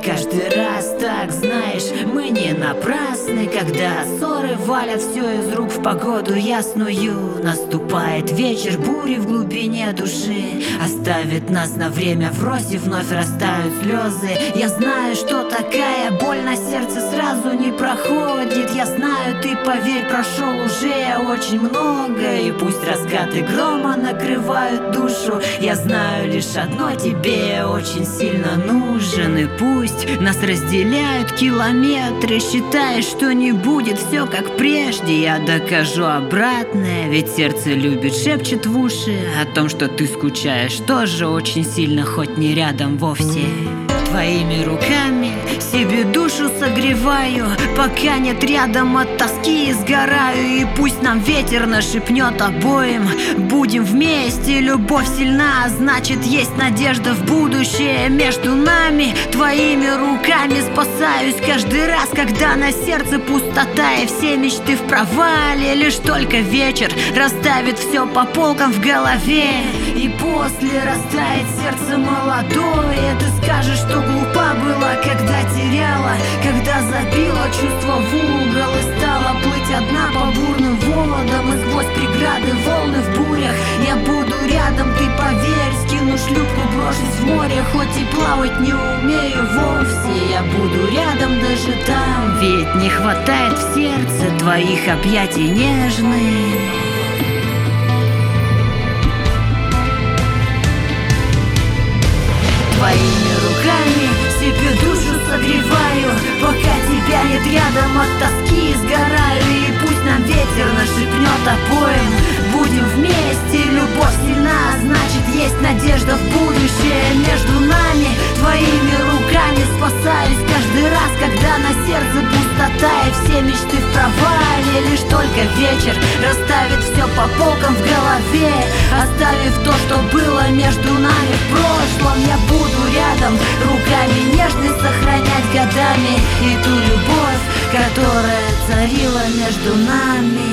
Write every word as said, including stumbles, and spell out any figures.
каждый раз, так знаешь, мы не напрасны. Когда ссоры валят все из рук в погоду ясную, наступает вечер бури в глубине души, оставит нас на время врозь и вновь растают слезы. Я знаю, что такая боль на сердце сразу не проходит. Я знаю, ты, поверь, прошел уже очень много, и пусть раскаты грома накрывают душу, я знаю лишь одно: тебе очень сильно нужен. И пусть нас разделяют километры, считаешь, что не будет все как прежде, я докажу обратное, ведь сердце любит, шепчет в уши о том, что ты скучаешь тоже очень сильно, хоть не рядом вовсе. Твоими руками себе душу согреваю, пока нет рядом, от тоски сгораю. И пусть нам ветер нашепнет обоим: будем вместе, любовь сильна, значит есть надежда в будущее между нами. Твоими руками спасаюсь каждый раз, когда на сердце пустота и все мечты в провале. Лишь только вечер расставит все по полкам в голове, и после растает сердце молодое. Ты скажешь, что глупа была, когда теряла, когда забила чувство в угол и стала плыть одна по бурным водам. И сквозь преграды, волны в бурях я буду рядом, ты поверь. Скину шлюпку, брошусь в море, хоть и плавать не умею вовсе, я буду рядом даже там, ведь не хватает в сердце твоих объятий нежных. Твоими руками себе душу согреваю, пока тебя нет рядом, от тоски сгораю. И пусть нам ветер нашепнет обоим: будем вместе, любовь сильна, значит есть надежда в будущее между нами. Твоими руками спасаюсь каждый раз, когда на сердце пустота и все мечты в провале. Лишь только вечер расставит все по полкам в голове, оставив то, что было между нами в прошлом. Я буду рядом, руками нежность сохранять годами, и ту любовь, которая царила между нами.